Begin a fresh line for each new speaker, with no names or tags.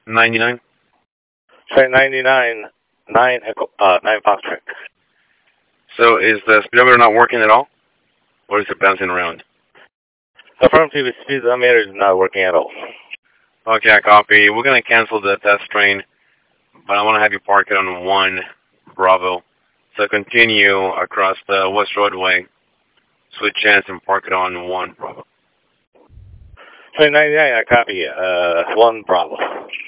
99.
Train 99, 9 Echo, 9 Foxtrot.
So is the speedometer not working at all? Or is it bouncing around?
Affirmative, speedometer is not working at all.
Okay, I copy. We're going to cancel the test train, but I want to have you park it on 1 Bravo. So continue across the West Roadway, switch ends, and park it on 1 Bravo.
Train 99, I copy, 1 Bravo.